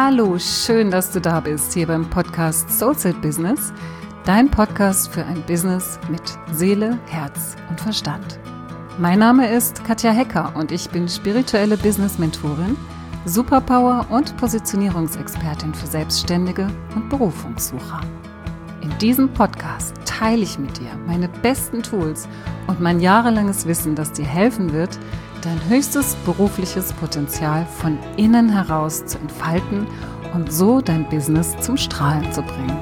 Hallo, schön, dass du da bist, hier beim Podcast Soulset Business, dein Podcast für ein Business mit Seele, Herz und Verstand. Mein Name ist Katja Hecker und ich bin spirituelle Business-Mentorin, Superpower- und Positionierungsexpertin für Selbstständige und Berufungssucher. In diesem Podcast teile ich mit dir meine besten Tools und mein jahrelanges Wissen, das dir helfen wird, dein höchstes berufliches Potenzial von innen heraus zu entfalten und so dein Business zum Strahlen zu bringen.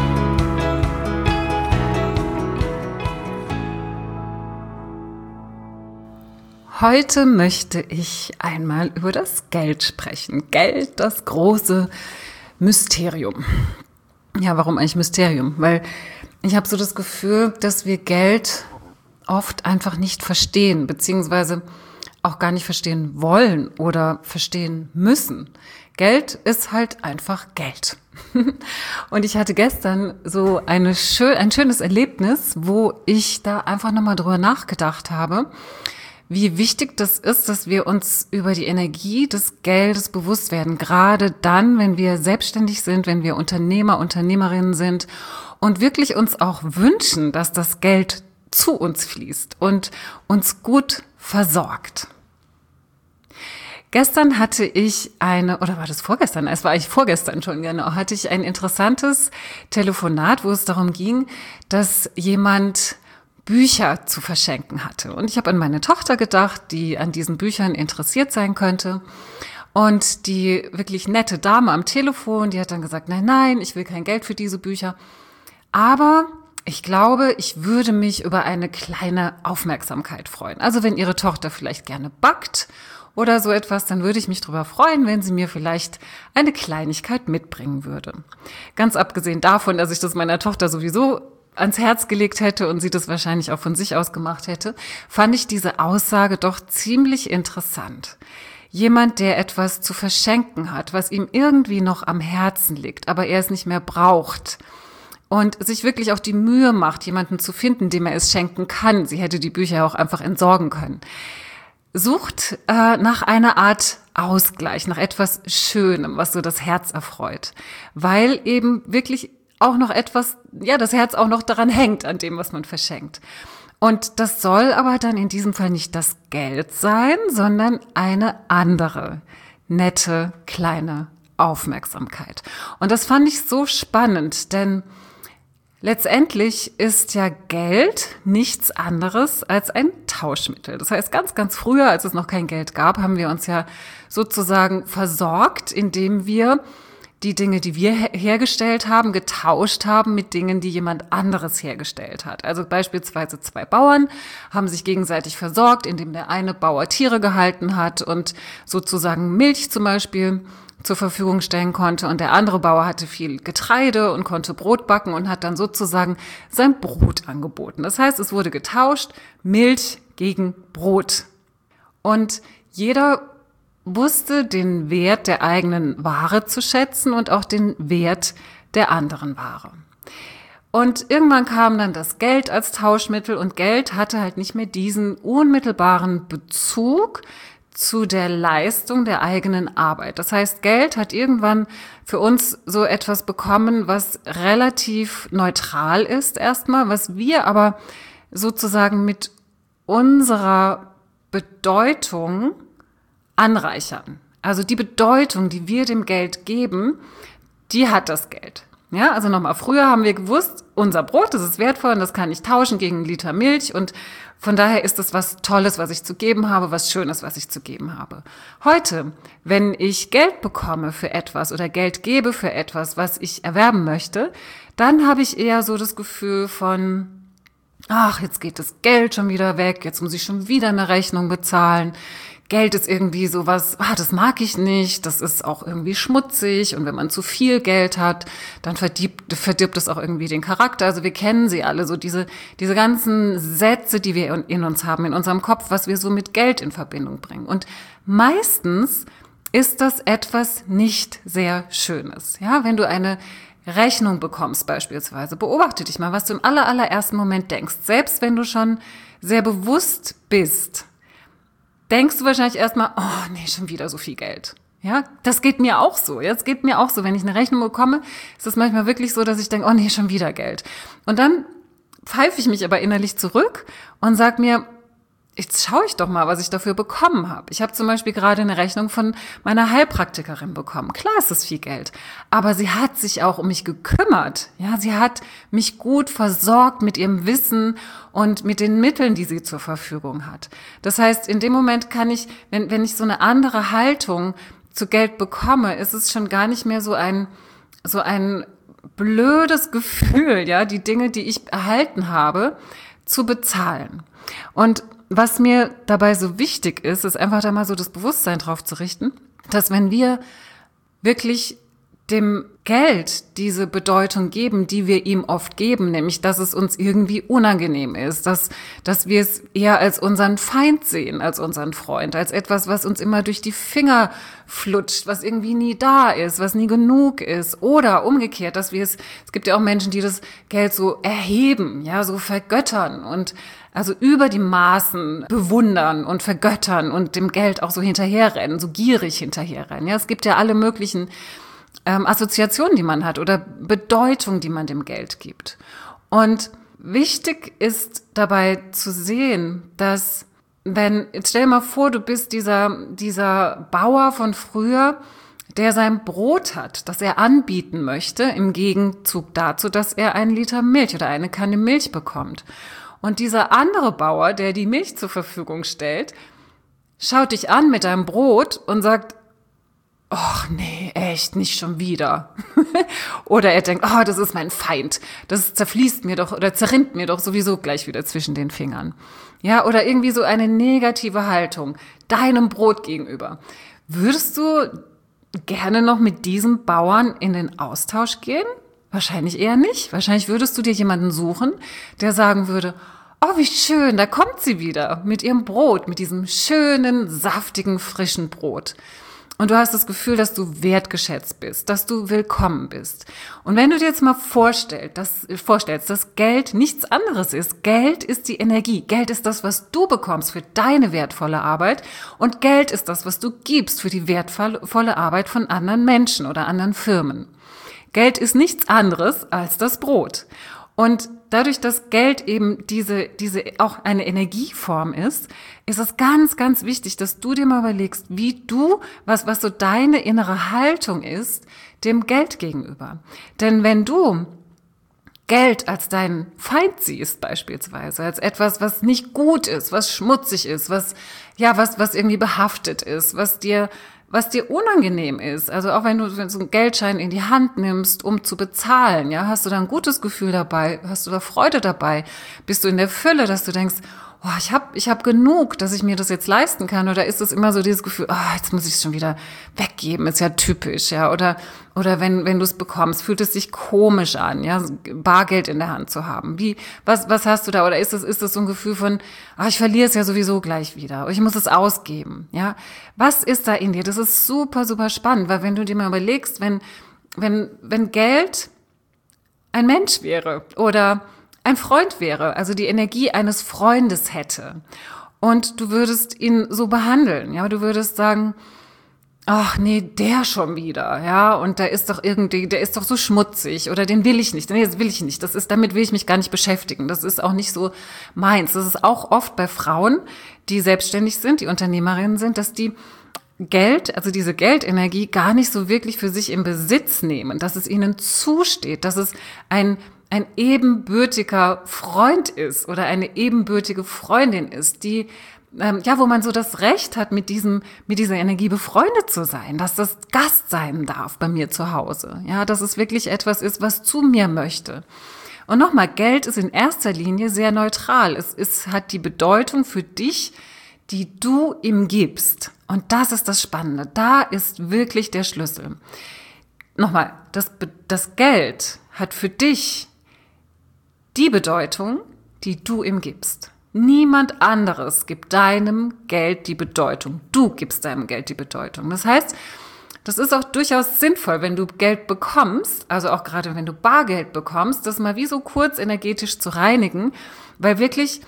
Heute möchte ich einmal über das Geld sprechen. Geld, das große Mysterium. Ja, warum eigentlich Mysterium? Weil ich habe so das Gefühl, dass wir Geld oft einfach nicht verstehen, beziehungsweise auch gar nicht verstehen wollen oder verstehen müssen. Geld ist halt einfach Geld. Und ich hatte gestern so ein schönes Erlebnis, wo ich da einfach nochmal drüber nachgedacht habe, wie wichtig das ist, dass wir uns über die Energie des Geldes bewusst werden. Gerade dann, wenn wir selbstständig sind, wenn wir Unternehmer, Unternehmerinnen sind und wirklich uns auch wünschen, dass das Geld zu uns fließt und uns gut versorgt. Gestern hatte ich oder war das vorgestern? Es war eigentlich vorgestern schon, genau, hatte ich ein interessantes Telefonat, wo es darum ging, dass jemand Bücher zu verschenken hatte. Und ich habe an meine Tochter gedacht, die an diesen Büchern interessiert sein könnte. Und die wirklich nette Dame am Telefon, die hat dann gesagt, nein, ich will kein Geld für diese Bücher. Aber ich glaube, ich würde mich über eine kleine Aufmerksamkeit freuen. Also wenn Ihre Tochter vielleicht gerne backt oder so etwas, dann würde ich mich darüber freuen, wenn sie mir vielleicht eine Kleinigkeit mitbringen würde. Ganz abgesehen davon, dass ich das meiner Tochter sowieso ans Herz gelegt hätte und sie das wahrscheinlich auch von sich aus gemacht hätte, fand ich diese Aussage doch ziemlich interessant. Jemand, der etwas zu verschenken hat, was ihm irgendwie noch am Herzen liegt, aber er es nicht mehr braucht und sich wirklich auch die Mühe macht, jemanden zu finden, dem er es schenken kann. Sie hätte die Bücher auch einfach entsorgen können. Sucht nach einer Art Ausgleich, nach etwas Schönem, was so das Herz erfreut, weil eben wirklich auch noch etwas, das Herz auch noch daran hängt, an dem, was man verschenkt. Und das soll aber dann in diesem Fall nicht das Geld sein, sondern eine andere, nette, kleine Aufmerksamkeit. Und das fand ich so spannend, denn letztendlich ist ja Geld nichts anderes als ein Tauschmittel. Das heißt, ganz, ganz früher, als es noch kein Geld gab, haben wir uns ja sozusagen versorgt, indem wir die Dinge, die wir hergestellt haben, getauscht haben mit Dingen, die jemand anderes hergestellt hat. Also beispielsweise zwei Bauern haben sich gegenseitig versorgt, indem der eine Bauer Tiere gehalten hat und sozusagen Milch zum Beispiel zur Verfügung stellen konnte und der andere Bauer hatte viel Getreide und konnte Brot backen und hat dann sozusagen sein Brot angeboten. Das heißt, es wurde getauscht, Milch gegen Brot. Und jeder wusste den Wert der eigenen Ware zu schätzen und auch den Wert der anderen Ware. Und irgendwann kam dann das Geld als Tauschmittel und Geld hatte halt nicht mehr diesen unmittelbaren Bezug zu der Leistung der eigenen Arbeit. Das heißt, Geld hat irgendwann für uns so etwas bekommen, was relativ neutral ist erstmal, was wir aber sozusagen mit unserer Bedeutung anreichern. Also die Bedeutung, die wir dem Geld geben, die hat das Geld. Ja, also nochmal, früher haben wir gewusst, unser Brot, das ist wertvoll und das kann ich tauschen gegen einen Liter Milch und von daher ist es was Tolles, was ich zu geben habe, was Schönes, was ich zu geben habe. Heute, wenn ich Geld bekomme für etwas oder Geld gebe für etwas, was ich erwerben möchte, dann habe ich eher so das Gefühl von, jetzt geht das Geld schon wieder weg, jetzt muss ich schon wieder eine Rechnung bezahlen. Geld ist irgendwie sowas, das mag ich nicht, das ist auch irgendwie schmutzig und wenn man zu viel Geld hat, dann verdirbt es auch irgendwie den Charakter. Also wir kennen sie alle, so diese ganzen Sätze, die wir in uns haben, in unserem Kopf, was wir so mit Geld in Verbindung bringen. Und meistens ist das etwas nicht sehr Schönes. Ja, wenn du eine Rechnung bekommst beispielsweise, beobachte dich mal, was du im allerersten Moment denkst. Selbst wenn du schon sehr bewusst bist, denkst du wahrscheinlich erstmal, schon wieder so viel Geld. Ja, das geht mir auch so. Jetzt geht mir auch so, wenn ich eine Rechnung bekomme, ist es manchmal wirklich so, dass ich denke, oh nee, schon wieder Geld. Und dann pfeife ich mich aber innerlich zurück und sag mir, jetzt schaue ich doch mal, was ich dafür bekommen habe. Ich habe zum Beispiel gerade eine Rechnung von meiner Heilpraktikerin bekommen. Klar ist es viel Geld, aber sie hat sich auch um mich gekümmert. Ja, sie hat mich gut versorgt mit ihrem Wissen und mit den Mitteln, die sie zur Verfügung hat. Das heißt, in dem Moment kann ich, wenn ich so eine andere Haltung zu Geld bekomme, ist es schon gar nicht mehr so ein blödes Gefühl, ja, die Dinge, die ich erhalten habe, zu bezahlen. Und was mir dabei so wichtig ist, ist einfach da mal so das Bewusstsein drauf zu richten, dass wenn wir wirklich dem Geld diese Bedeutung geben, die wir ihm oft geben, nämlich, dass es uns irgendwie unangenehm ist, dass wir es eher als unseren Feind sehen, als unseren Freund, als etwas, was uns immer durch die Finger flutscht, was irgendwie nie da ist, was nie genug ist, oder umgekehrt, dass wir es gibt ja auch Menschen, die das Geld so erheben, ja, so vergöttern und also über die Maßen bewundern und vergöttern und dem Geld auch so hinterherrennen, so gierig hinterherrennen. Ja, es gibt ja alle möglichen Assoziationen, die man hat oder Bedeutung, die man dem Geld gibt. Und wichtig ist dabei zu sehen, dass stell dir mal vor, du bist dieser Bauer von früher, der sein Brot hat, das er anbieten möchte, im Gegenzug dazu, dass er einen Liter Milch oder eine Kanne Milch bekommt. Und dieser andere Bauer, der die Milch zur Verfügung stellt, schaut dich an mit deinem Brot und sagt, ach nee, echt, nicht schon wieder. Oder er denkt, oh, das ist mein Feind. Das zerfließt mir doch oder zerrinnt mir doch sowieso gleich wieder zwischen den Fingern. Ja, oder irgendwie so eine negative Haltung deinem Brot gegenüber. Würdest du gerne noch mit diesem Bauern in den Austausch gehen? Wahrscheinlich eher nicht. Wahrscheinlich würdest du dir jemanden suchen, der sagen würde, oh, wie schön, da kommt sie wieder mit ihrem Brot, mit diesem schönen, saftigen, frischen Brot. Und du hast das Gefühl, dass du wertgeschätzt bist, dass du willkommen bist. Und wenn du dir jetzt mal vorstellst, dass Geld nichts anderes ist, Geld ist die Energie, Geld ist das, was du bekommst für deine wertvolle Arbeit und Geld ist das, was du gibst für die wertvolle Arbeit von anderen Menschen oder anderen Firmen. Geld ist nichts anderes als das Brot. Und dadurch, dass Geld eben diese auch eine Energieform ist es ganz, ganz wichtig, dass du dir mal überlegst, wie du, was so deine innere Haltung ist, dem Geld gegenüber. Denn wenn du Geld als deinen Feind siehst beispielsweise, als etwas, was nicht gut ist, was schmutzig ist, was irgendwie behaftet ist, was dir unangenehm ist, also auch wenn du so einen Geldschein in die Hand nimmst, um zu bezahlen, ja, hast du da ein gutes Gefühl dabei, hast du da Freude dabei, bist du in der Fülle, dass du denkst, oh, ich hab genug, dass ich mir das jetzt leisten kann, oder ist es immer so dieses Gefühl, oh, jetzt muss ich es schon wieder weggeben, ist ja typisch, ja, oder wenn du es bekommst, fühlt es sich komisch an, ja, Bargeld in der Hand zu haben. Was hast du da, oder ist es so ein Gefühl von, ich verliere es ja sowieso gleich wieder, ich muss es ausgeben, ja? Was ist da in dir? Das ist super, super spannend, weil wenn du dir mal überlegst, wenn Geld ein Mensch wäre oder ein Freund wäre, also die Energie eines Freundes hätte und du würdest ihn so behandeln, ja, du würdest sagen, ach nee, der schon wieder, ja, und der ist doch so schmutzig oder den will ich nicht, nee, das will ich nicht, damit will ich mich gar nicht beschäftigen, das ist auch nicht so meins. Das ist auch oft bei Frauen, die selbstständig sind, die Unternehmerinnen sind, dass die Geld, also diese Geldenergie gar nicht so wirklich für sich in Besitz nehmen, dass es ihnen zusteht, dass es ein ebenbürtiger Freund ist oder eine ebenbürtige Freundin ist, die wo man so das Recht hat, mit dieser Energie befreundet zu sein, dass das Gast sein darf bei mir zu Hause, ja, dass es wirklich etwas ist, was zu mir möchte. Und nochmal, Geld ist in erster Linie sehr neutral. Es hat die Bedeutung für dich, die du ihm gibst. Und das ist das Spannende. Da ist wirklich der Schlüssel. Nochmal, das Geld hat für dich die Bedeutung, die du ihm gibst. Niemand anderes gibt deinem Geld die Bedeutung. Du gibst deinem Geld die Bedeutung. Das heißt, das ist auch durchaus sinnvoll, wenn du Geld bekommst, also auch gerade wenn du Bargeld bekommst, das mal wie so kurz energetisch zu reinigen, weil wirklich,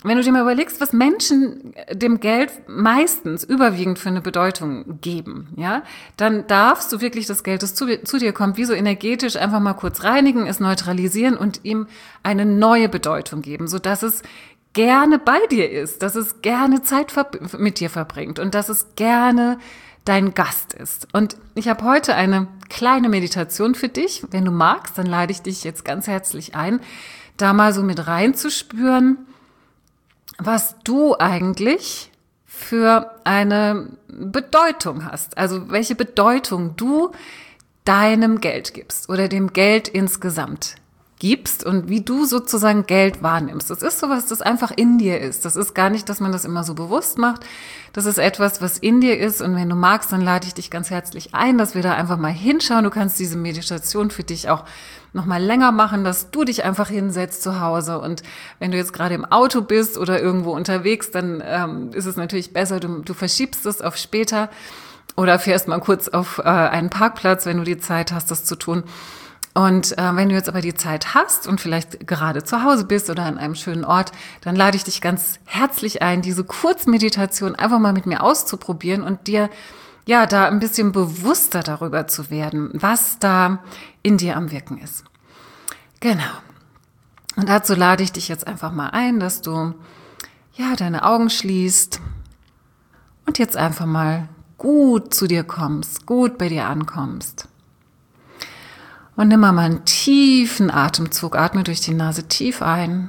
wenn du dir mal überlegst, was Menschen dem Geld meistens überwiegend für eine Bedeutung geben, ja, dann darfst du wirklich das Geld, das zu dir kommt, wie so energetisch einfach mal kurz reinigen, es neutralisieren und ihm eine neue Bedeutung geben, sodass es gerne bei dir ist, dass es gerne Zeit mit dir verbringt und dass es gerne dein Gast ist. Und ich habe heute eine kleine Meditation für dich. Wenn du magst, dann lade ich dich jetzt ganz herzlich ein, da mal so mit reinzuspüren, was du eigentlich für eine Bedeutung hast. Also welche Bedeutung du deinem Geld gibst oder dem Geld insgesamt gibst und wie du sozusagen Geld wahrnimmst. Das ist sowas, das einfach in dir ist. Das ist gar nicht, dass man das immer so bewusst macht. Das ist etwas, was in dir ist. Und wenn du magst, dann lade ich dich ganz herzlich ein, dass wir da einfach mal hinschauen. Du kannst diese Meditation für dich auch noch mal länger machen, dass du dich einfach hinsetzt zu Hause. Und wenn du jetzt gerade im Auto bist oder irgendwo unterwegs, dann ist es natürlich besser, du verschiebst es auf später oder fährst mal kurz auf einen Parkplatz, wenn du die Zeit hast, das zu tun. Und wenn du jetzt aber die Zeit hast und vielleicht gerade zu Hause bist oder an einem schönen Ort, dann lade ich dich ganz herzlich ein, diese Kurzmeditation einfach mal mit mir auszuprobieren und dir ja da ein bisschen bewusster darüber zu werden, was da in dir am Wirken ist. Genau. Und dazu lade ich dich jetzt einfach mal ein, dass du ja deine Augen schließt und jetzt einfach mal gut zu dir kommst, gut bei dir ankommst. Und nimm mal einen tiefen Atemzug, atme durch die Nase tief ein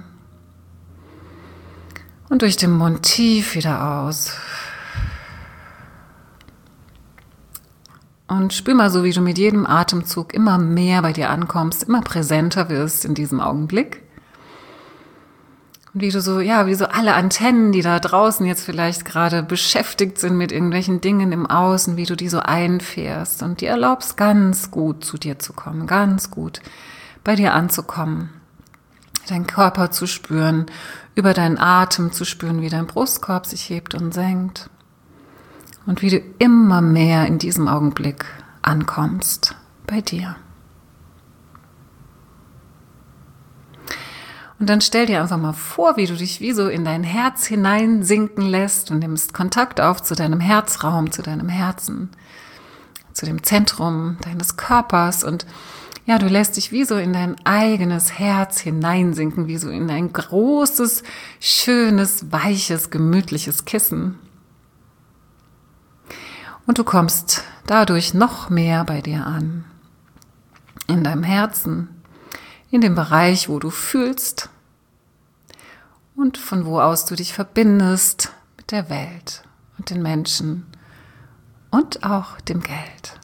und durch den Mund tief wieder aus. Und spür mal so, wie du mit jedem Atemzug immer mehr bei dir ankommst, immer präsenter wirst in diesem Augenblick. Und wie du so, ja, wie so alle Antennen, die da draußen jetzt vielleicht gerade beschäftigt sind mit irgendwelchen Dingen im Außen, wie du die so einfährst und dir erlaubst, ganz gut zu dir zu kommen, ganz gut bei dir anzukommen, deinen Körper zu spüren, über deinen Atem zu spüren, wie dein Brustkorb sich hebt und senkt und wie du immer mehr in diesem Augenblick ankommst bei dir. Und dann stell dir einfach mal vor, wie du dich wie so in dein Herz hineinsinken lässt und nimmst Kontakt auf zu deinem Herzraum, zu deinem Herzen, zu dem Zentrum deines Körpers und ja, du lässt dich wie so in dein eigenes Herz hineinsinken, wie so in ein großes, schönes, weiches, gemütliches Kissen. Und du kommst dadurch noch mehr bei dir an, in deinem Herzen, in dem Bereich, wo du fühlst und von wo aus du dich verbindest mit der Welt und den Menschen und auch dem Geld.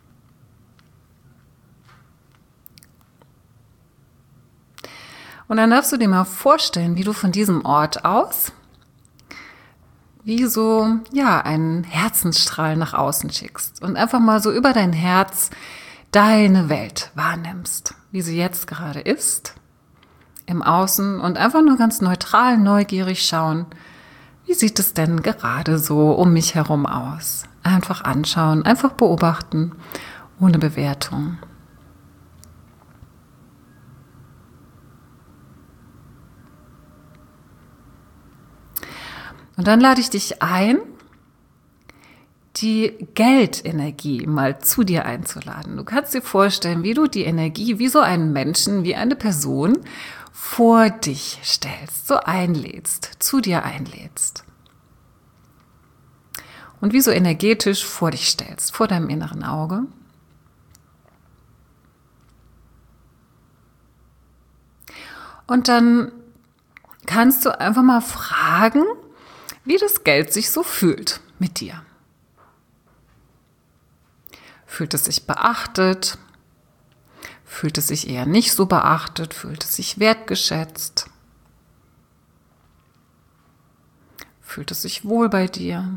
Und dann darfst du dir mal vorstellen, wie du von diesem Ort aus wie so, ja, einen Herzensstrahl nach außen schickst und einfach mal so über dein Herz deine Welt wahrnimmst, wie sie jetzt gerade ist, im Außen und einfach nur ganz neutral, neugierig schauen, wie sieht es denn gerade so um mich herum aus? Einfach anschauen, einfach beobachten, ohne Bewertung. Und dann lade ich dich ein, die Geldenergie mal zu dir einzuladen. Du kannst dir vorstellen, wie du die Energie, wie so einen Menschen, wie eine Person vor dich stellst, so einlädst, zu dir einlädst. Und wie so energetisch vor dich stellst, vor deinem inneren Auge. Und dann kannst du einfach mal fragen, wie das Geld sich so fühlt mit dir. Fühlt es sich beachtet? Fühlt es sich eher nicht so beachtet? Fühlt es sich wertgeschätzt? Fühlt es sich wohl bei dir?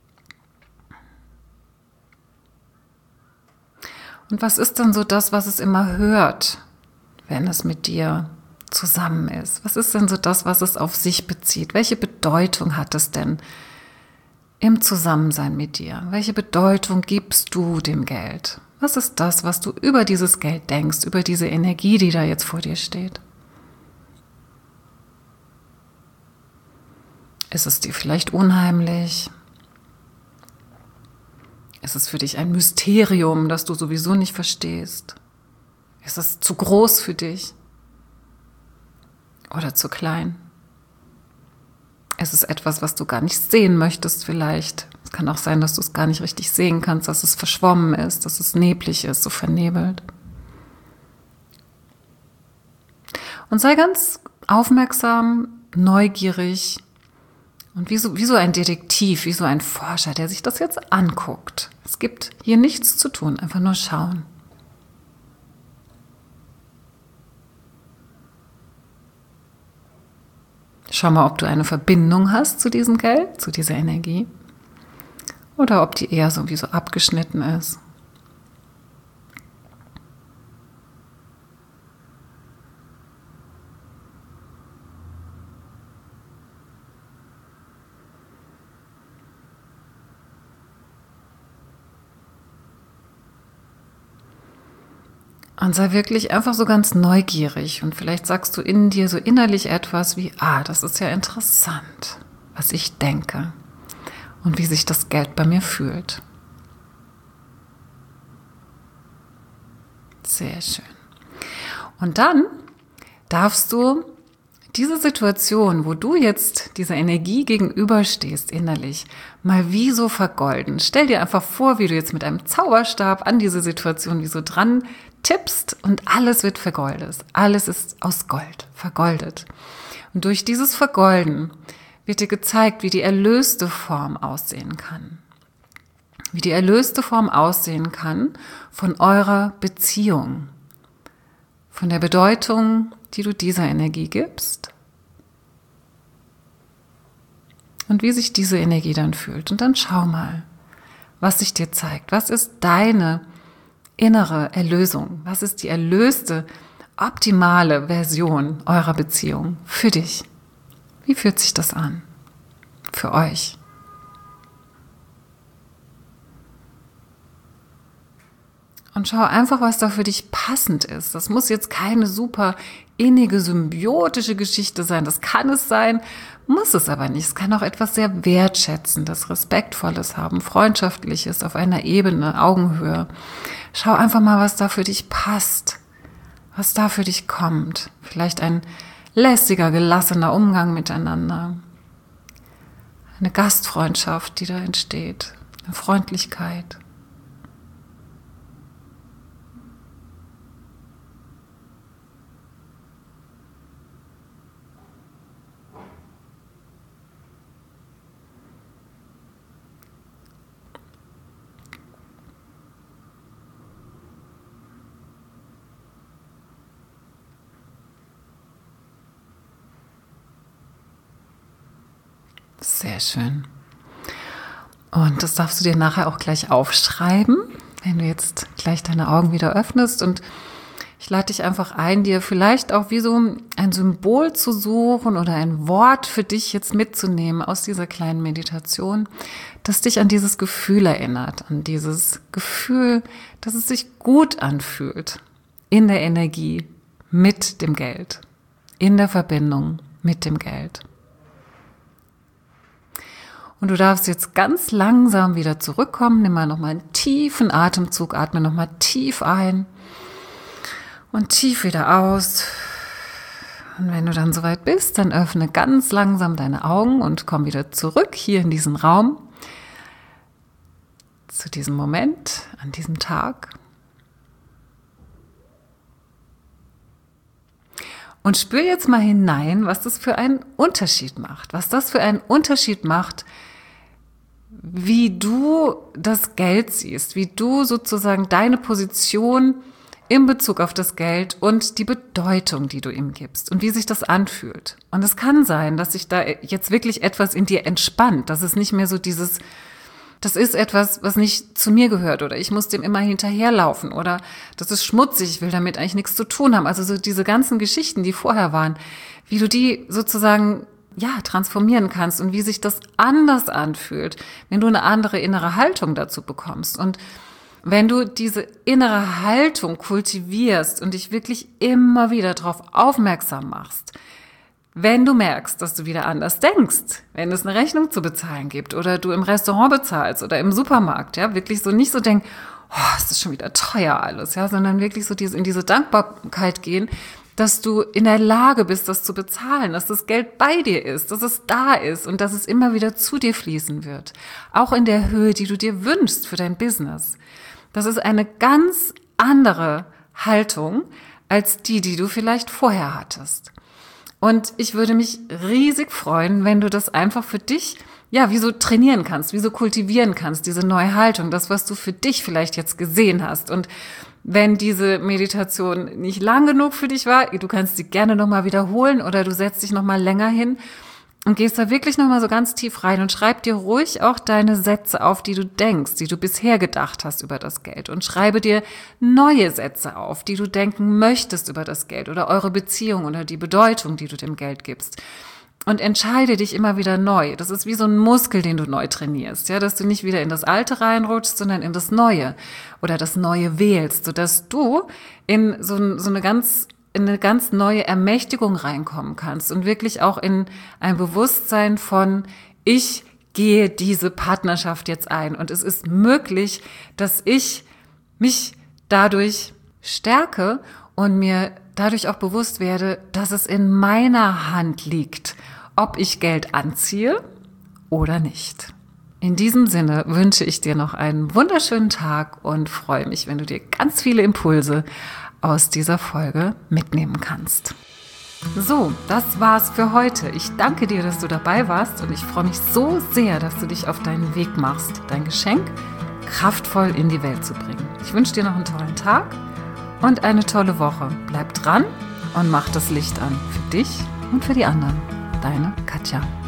Und was ist dann so das, was es immer hört, wenn es mit dir zusammen ist? Was ist denn so das, was es auf sich bezieht? Welche Bedeutung hat es denn im Zusammensein mit dir? Welche Bedeutung gibst du dem Geld? Was ist das, was du über dieses Geld denkst, über diese Energie, die da jetzt vor dir steht? Ist es dir vielleicht unheimlich? Ist es für dich ein Mysterium, das du sowieso nicht verstehst? Ist es zu groß für dich? Oder zu klein? Ist es etwas, was du gar nicht sehen möchtest vielleicht? Es kann auch sein, dass du es gar nicht richtig sehen kannst, dass es verschwommen ist, dass es neblig ist, so vernebelt. Und sei ganz aufmerksam, neugierig und wie so ein Detektiv, wie so ein Forscher, der sich das jetzt anguckt. Es gibt hier nichts zu tun, einfach nur schauen. Schau mal, ob du eine Verbindung hast zu diesem Geld, zu dieser Energie. Oder ob die eher sowieso abgeschnitten ist. Und sei wirklich einfach so ganz neugierig. Und vielleicht sagst du in dir so innerlich etwas wie, das ist ja interessant, was ich denke und wie sich das Geld bei mir fühlt. Sehr schön. Und dann darfst du diese Situation, wo du jetzt dieser Energie gegenüberstehst innerlich, mal wie so vergolden. Stell dir einfach vor, wie du jetzt mit einem Zauberstab an diese Situation wie so dran tippst und alles wird vergoldet. Alles ist aus Gold, vergoldet. Und durch dieses Vergolden wird dir gezeigt, wie die erlöste Form aussehen kann. Wie die erlöste Form aussehen kann von eurer Beziehung. Von der Bedeutung, die du dieser Energie gibst. Und wie sich diese Energie dann fühlt. Und dann schau mal, was sich dir zeigt. Was ist deine innere Erlösung? Was ist die erlöste, optimale Version eurer Beziehung für dich? Wie fühlt sich das an? Für euch? Und schau einfach, was da für dich passend ist. Das muss jetzt keine super innige, symbiotische Geschichte sein. Das kann es sein, muss es aber nicht. Es kann auch etwas sehr Wertschätzendes, Respektvolles haben, Freundschaftliches, auf einer Ebene, Augenhöhe. Schau einfach mal, was da für dich passt, was da für dich kommt. Vielleicht ein lässiger, gelassener Umgang miteinander. Eine Gastfreundschaft, die da entsteht. Eine Freundlichkeit. Sehr schön. Und das darfst du dir nachher auch gleich aufschreiben, wenn du jetzt gleich deine Augen wieder öffnest. Und ich lade dich einfach ein, dir vielleicht auch wie so ein Symbol zu suchen oder ein Wort für dich jetzt mitzunehmen aus dieser kleinen Meditation, das dich an dieses Gefühl erinnert, an dieses Gefühl, dass es sich gut anfühlt in der Energie mit dem Geld, in der Verbindung mit dem Geld. Und du darfst jetzt ganz langsam wieder zurückkommen. Nimm mal nochmal einen tiefen Atemzug, atme nochmal tief ein und tief wieder aus. Und wenn du dann soweit bist, dann öffne ganz langsam deine Augen und komm wieder zurück hier in diesen Raum, zu diesem Moment, an diesem Tag. Und spür jetzt mal hinein, was das für einen Unterschied macht. Was das für einen Unterschied macht, wie du das Geld siehst, wie du sozusagen deine Position in Bezug auf das Geld und die Bedeutung, die du ihm gibst und wie sich das anfühlt. Und es kann sein, dass sich da jetzt wirklich etwas in dir entspannt, dass es nicht mehr so dieses, das ist etwas, was nicht zu mir gehört oder ich muss dem immer hinterherlaufen oder das ist schmutzig, ich will damit eigentlich nichts zu tun haben. Also so diese ganzen Geschichten, die vorher waren, wie du die sozusagen transformieren kannst und wie sich das anders anfühlt, wenn du eine andere innere Haltung dazu bekommst. Und wenn du diese innere Haltung kultivierst und dich wirklich immer wieder darauf aufmerksam machst, Wenn du merkst, dass du wieder anders denkst, wenn es eine Rechnung zu bezahlen gibt oder du im Restaurant bezahlst oder im Supermarkt, ja, wirklich so nicht so denk, oh, es ist schon wieder teuer alles, ja, sondern wirklich so in diese Dankbarkeit gehen, dass du in der Lage bist, das zu bezahlen, dass das Geld bei dir ist, dass es da ist und dass es immer wieder zu dir fließen wird. Auch in der Höhe, die du dir wünschst für dein Business. Das ist eine ganz andere Haltung als die du vielleicht vorher hattest. Und ich würde mich riesig freuen, wenn du das einfach für dich, ja, wie so trainieren kannst, wie so kultivieren kannst, diese neue Haltung, das, was du für dich vielleicht jetzt gesehen hast. Und wenn diese Meditation nicht lang genug für dich war, du kannst sie gerne nochmal wiederholen oder du setzt dich nochmal länger hin und gehst da wirklich nochmal so ganz tief rein und schreib dir ruhig auch deine Sätze auf, die du denkst, die du bisher gedacht hast über das Geld. Und schreibe dir neue Sätze auf, die du denken möchtest über das Geld oder eure Beziehung oder die Bedeutung, die du dem Geld gibst. Und entscheide dich immer wieder neu. Das ist wie so ein Muskel, den du neu trainierst, ja, dass du nicht wieder in das Alte reinrutschst, sondern in das Neue oder das Neue wählst, sodass du in in eine ganz neue Ermächtigung reinkommen kannst und wirklich auch in ein Bewusstsein von, ich gehe diese Partnerschaft jetzt ein und es ist möglich, dass ich mich dadurch stärke und mir dadurch auch bewusst werde, dass es in meiner Hand liegt, ob ich Geld anziehe oder nicht. In diesem Sinne wünsche ich dir noch einen wunderschönen Tag und freue mich, wenn du dir ganz viele Impulse aus dieser Folge mitnehmen kannst. So, das war's für heute. Ich danke dir, dass du dabei warst und ich freue mich so sehr, dass du dich auf deinen Weg machst, dein Geschenk kraftvoll in die Welt zu bringen. Ich wünsche dir noch einen tollen Tag und eine tolle Woche. Bleib dran und mach das Licht an für dich und für die anderen. Deine Katja.